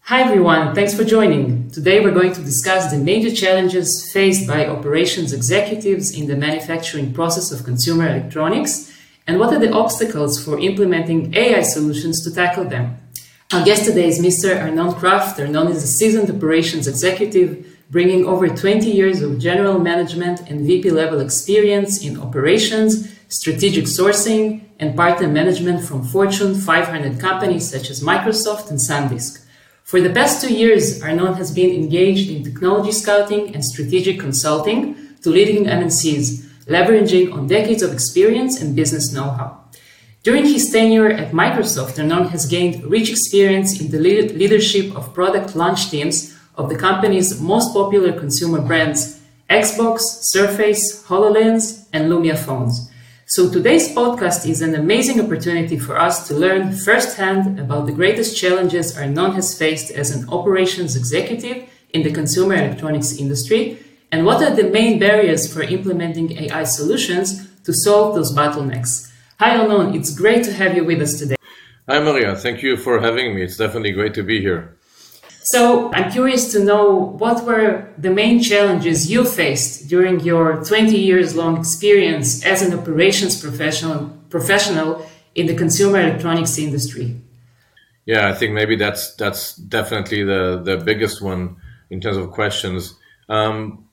Hi everyone, thanks for joining. Today we're going to discuss the major challenges faced by operations executives in the manufacturing process of consumer electronics and what are the obstacles for implementing AI solutions to tackle them. Our guest today is Mr. Arnon Kraft. Arnon is a seasoned operations executive bringing over 20 years of general management and VP level experience in operations, strategic sourcing, and partner management from Fortune 500 companies such as Microsoft and SanDisk. For the past 2 years, Arnon has been engaged in technology scouting and strategic consulting to leading MNCs, leveraging on decades of experience and business know-how. During his tenure at Microsoft, Arnon has gained rich experience in the leadership of product launch teams of the company's most popular consumer brands, Xbox, Surface, HoloLens, and Lumia phones. So today's podcast is an amazing opportunity for us to learn firsthand about the greatest challenges Arnon has faced as an operations executive in the consumer electronics industry and what are the main barriers for implementing AI solutions to solve those bottlenecks. Hi Arnon, it's great to have you with us today. Hi Maria, thank you for having me. It's definitely great to be here. So I'm curious to know what were the main challenges you faced during your 20 years long experience as an operations professional in the consumer electronics industry. Yeah, I think maybe that's definitely the biggest one in terms of questions. Some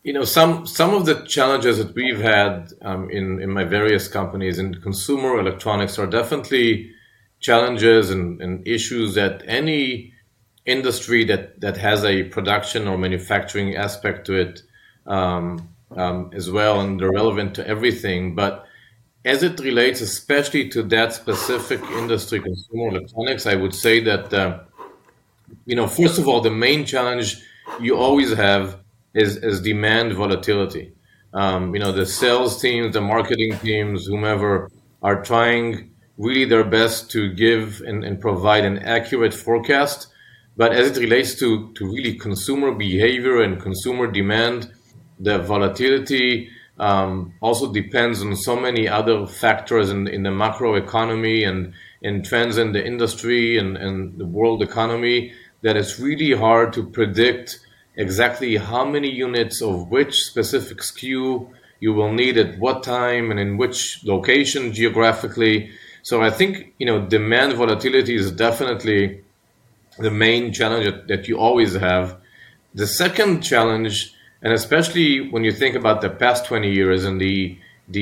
of the challenges that we've had in my various companies in consumer electronics are definitely challenges and issues that any industry that has a production or manufacturing aspect to it as well, and they're relevant to everything. But as it relates especially to that specific industry, consumer electronics, I would say that, first of all, the main challenge you always have is demand volatility. The sales teams, the marketing teams, whomever are trying really their best to give and provide an accurate forecast. But as it relates to really consumer behavior and consumer demand, the volatility also depends on so many other factors in the macroeconomy and in trends in the industry and the world economy that it's really hard to predict exactly how many units of which specific SKU you will need at what time and in which location geographically. So I think, demand volatility is definitely the main challenge that you always have. The second challenge, and especially when you think about the past 20 years and the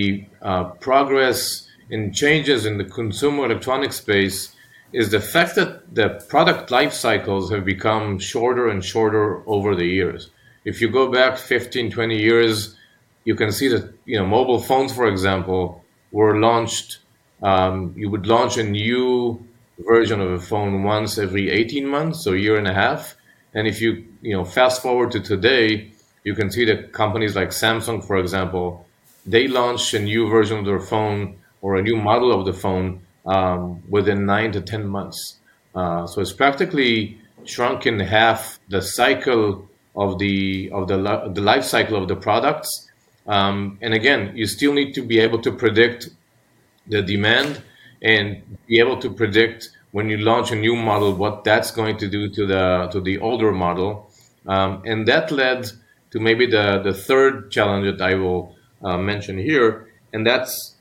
progress and changes in the consumer electronics space, is the fact that the product life cycles have become shorter and shorter over the years. If you go back 15, 20 years, you can see that mobile phones, for example, were launched. You would launch a new version of a phone once every 18 months, so a year and a half. And if you fast forward to today, you can see that companies like Samsung, for example, they launch a new version of their phone or a new model of the phone within 9 to 10 months. So it's practically shrunk in half the cycle of the life cycle of the products. And again, you still need to be able to predict the demand and be able to predict when you launch a new model what that's going to do to the older model, and that led to maybe the third challenge that I will mention here, and that's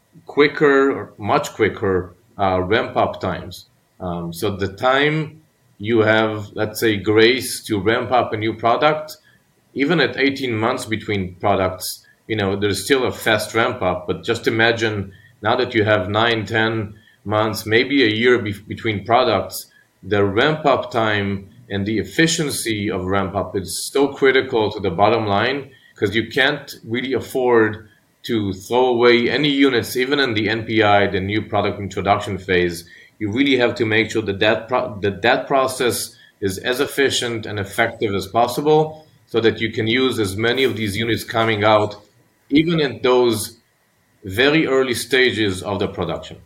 much quicker ramp up times. So the time you have, let's say, grace to ramp up a new product, even at 18 months between products, there's still a fast ramp up. But just imagine now that you have 9, 10 months, maybe a year between products, the ramp up time and the efficiency of ramp up is so critical to the bottom line because you can't really afford to throw away any units, even in the NPI, the new product introduction phase. You really have to make sure that process is as efficient and effective as possible so that you can use as many of these units coming out, even at those very early stages of the production.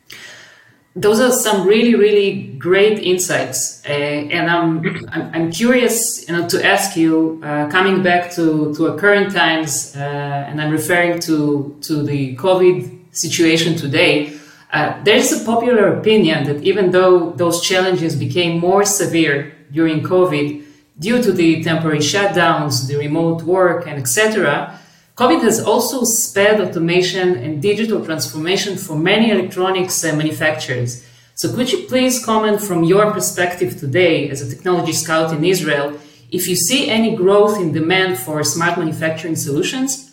Those are some really, really great insights, and I'm curious, to ask you, coming back to our current times, and I'm referring to the COVID situation today. There's a popular opinion that even though those challenges became more severe during COVID due to the temporary shutdowns, the remote work, and etc., COVID has also sped automation and digital transformation for many electronics manufacturers. So could you please comment from your perspective today as a technology scout in Israel, if you see any growth in demand for smart manufacturing solutions?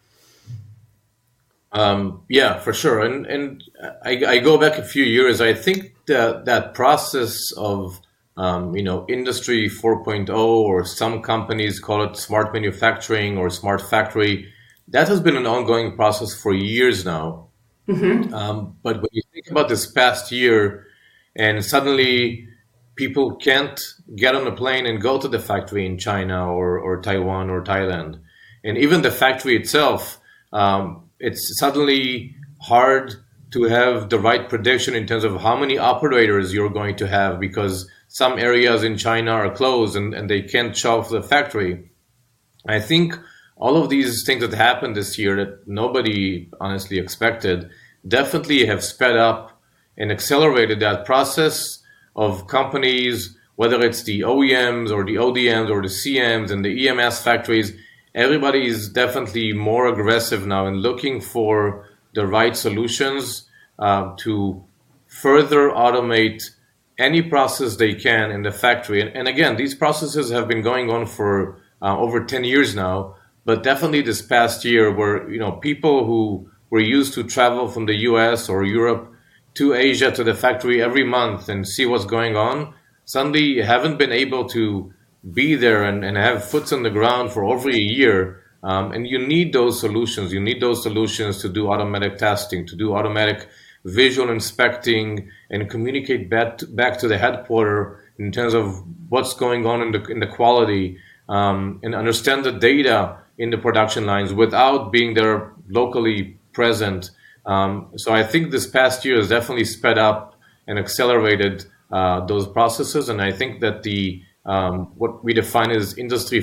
Yeah, for sure. And I go back a few years. I think that process of Industry 4.0, or some companies call it smart manufacturing or smart factory, that has been an ongoing process for years now. But when you think about this past year, and suddenly people can't get on a plane and go to the factory in China or Taiwan or Thailand, and even the factory itself, it's suddenly hard to have the right prediction in terms of how many operators you're going to have, because some areas in China are closed and they can't show up for the factory. I think all of these things that happened this year that nobody honestly expected definitely have sped up and accelerated that process of companies, whether it's the OEMs or the ODMs or the CMs and the EMS factories. Everybody is definitely more aggressive now in looking for the right solutions to further automate any process they can in the factory. And again, these processes have been going on for over 10 years now, but definitely this past year, where people who were used to travel from the US or Europe to Asia to the factory every month and see what's going on, suddenly haven't been able to be there and have foots on the ground for over a year. And you need those solutions. You need those solutions to do automatic testing, to do automatic visual inspecting, and communicate back to the headquarter in terms of what's going on in the quality, and understand the data in the production lines without being there locally present. So I think this past year has definitely sped up and accelerated those processes. And I think that the what we define as Industry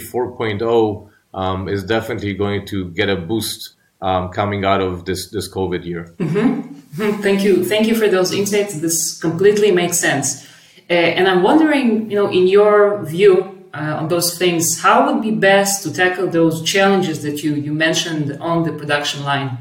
4.0 is definitely going to get a boost coming out of this COVID year. Thank you for those insights. This completely makes sense. And I'm wondering, in your view on those things, how would be best to tackle those challenges that you mentioned on the production line?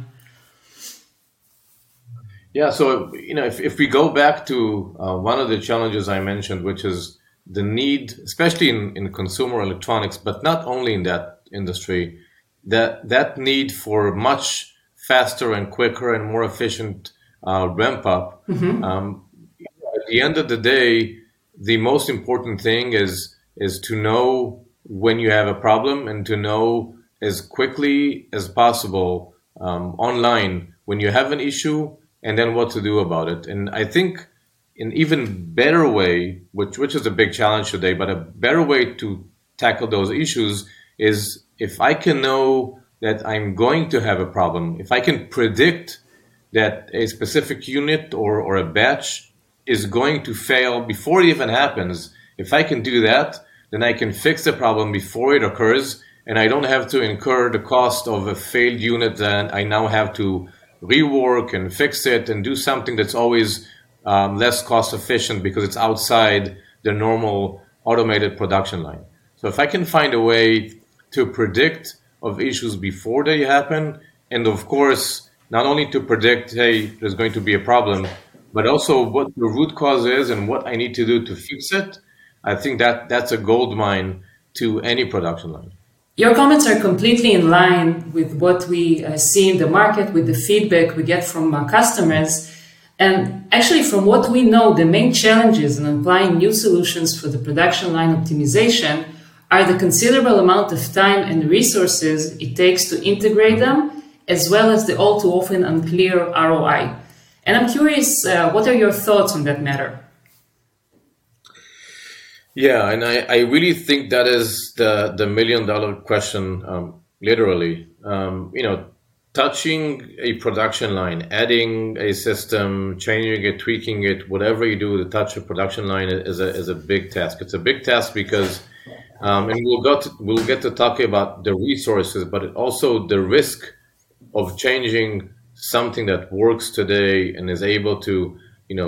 Yeah, so if we go back to one of the challenges I mentioned, which is the need, especially in consumer electronics, but not only in that industry, that need for much faster and quicker and more efficient ramp up. At the end of the day, the most important thing is to know when you have a problem, and to know as quickly as possible online when you have an issue, and then what to do about it. And I think an even better way, which is a big challenge today, but a better way to tackle those issues is if I can know that I'm going to have a problem, if I can predict that a specific unit or a batch is going to fail before it even happens, if I can do that, then I can fix the problem before it occurs, and I don't have to incur the cost of a failed unit that I now have to rework and fix it and do something that's always less cost efficient because it's outside the normal automated production line. So if I can find a way to predict of issues before they happen, and of course, not only to predict, hey, there's going to be a problem, but also what the root cause is and what I need to do to fix it, I think that's a gold mine to any production line. Your comments are completely in line with what we see in the market, with the feedback we get from our customers. And actually, from what we know, the main challenges in applying new solutions for the production line optimization are the considerable amount of time and resources it takes to integrate them, as well as the all too often unclear ROI. And I'm curious, what are your thoughts on that matter? Yeah, and I really think that is the million-dollar question, literally. Touching a production line, adding a system, changing it, tweaking it, whatever you do to touch a production line is a big task. It's a big task because, and we'll get to talk about the resources, but also the risk of changing something that works today and is able to,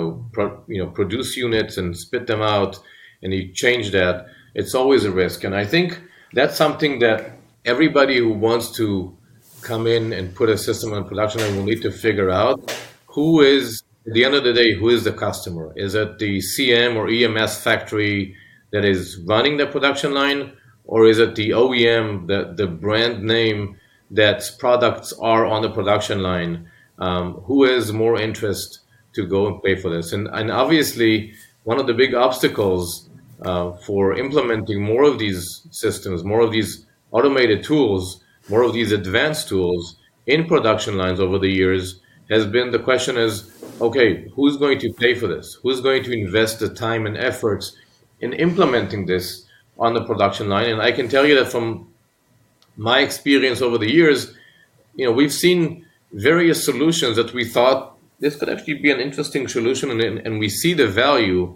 produce units and spit them out, and you change that, it's always a risk. And I think that's something that everybody who wants to come in and put a system on production line will need to figure out. Who is, at the end of the day, who is the customer? Is it the CM or EMS factory that is running the production line, or is it the OEM, the brand name that products are on the production line? Who has more interest to go and pay for this? And obviously, one of the big obstacles for implementing more of these systems, more of these automated tools, more of these advanced tools in production lines over the years has been the question is, okay, who's going to pay for this? Who's going to invest the time and efforts in implementing this on the production line? And I can tell you that from my experience over the years, we've seen various solutions that we thought this could actually be an interesting solution, and we see the value.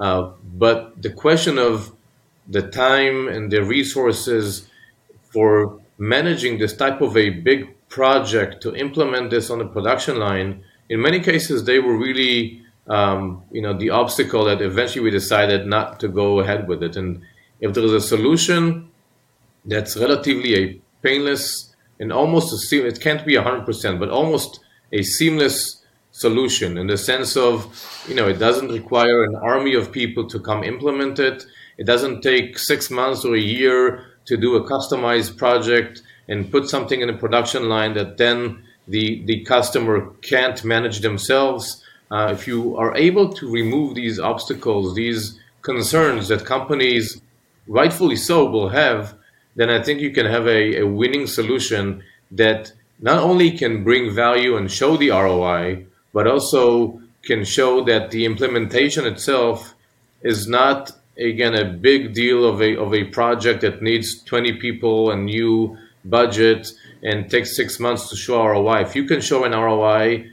But the question of the time and the resources for managing this type of a big project to implement this on the production line, in many cases, they were really, the obstacle that eventually we decided not to go ahead with it. And if there is a solution that's relatively a painless and almost it can't be 100%, but almost a seamless solution in the sense of, it doesn't require an army of people to come implement it. It doesn't take 6 months or a year to do a customized project and put something in a production line that then the customer can't manage themselves. If you are able to remove these obstacles, these concerns that companies, rightfully so, will have, then I think you can have a winning solution that not only can bring value and show the ROI, but also can show that the implementation itself is not, again, a big deal of a project that needs 20 people and new budget and takes 6 months to show ROI. If you can show an ROI,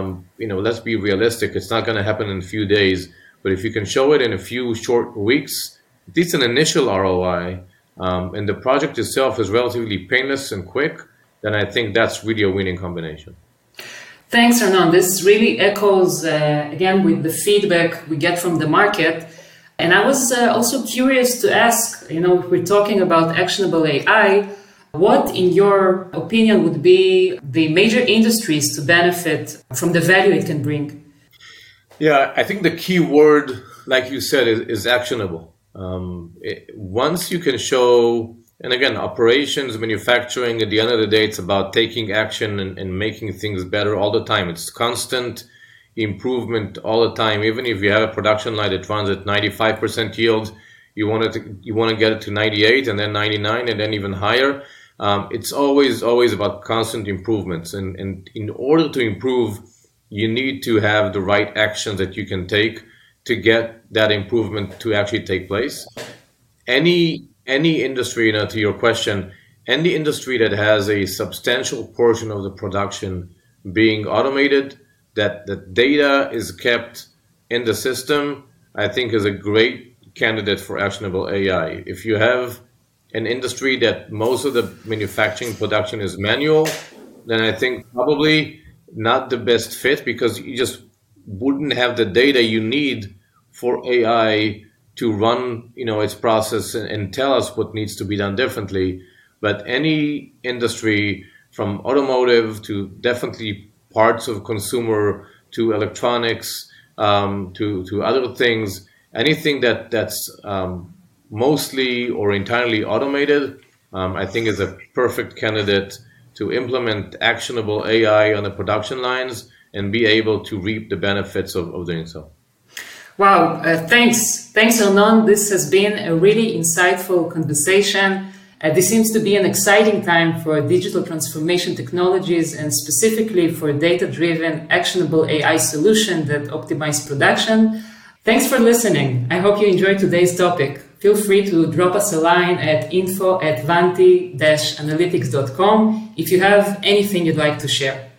let's be realistic, it's not going to happen in a few days, but if you can show it in a few short weeks, at least an initial ROI, and the project itself is relatively painless and quick, then I think that's really a winning combination. Thanks, Arnon. This really echoes, again, with the feedback we get from the market. And I was also curious to ask, if we're talking about actionable AI, what, in your opinion, would be the major industries to benefit from the value it can bring? Yeah, I think the key word, like you said, is actionable. Once you can show, and again, operations, manufacturing, at the end of the day, it's about taking action and making things better all the time. It's constant improvement all the time. Even if you have a production line that runs at 95% yield, you want to get it to 98 and then 99 and then even higher. It's always about constant improvements. And in order to improve, you need to have the right actions that you can take to get that improvement to actually take place. Any industry, to your question, any industry that has a substantial portion of the production being automated, that the data is kept in the system, I think is a great candidate for actionable AI. If you have an industry that most of the manufacturing production is manual, then I think probably not the best fit, because you just wouldn't have the data you need for AI to run, its process and tell us what needs to be done differently. But any industry, from automotive to definitely parts of consumer to electronics, to other things, anything that's mostly or entirely automated, I think is a perfect candidate to implement actionable AI on the production lines and be able to reap the benefits of doing so. Wow, thanks, Arnon. This has been a really insightful conversation. This seems to be an exciting time for digital transformation technologies, and specifically for data-driven, actionable AI solutions that optimize production. Thanks for listening. I hope you enjoyed today's topic. Feel free to drop us a line at info@vanti-analytics.com if you have anything you'd like to share.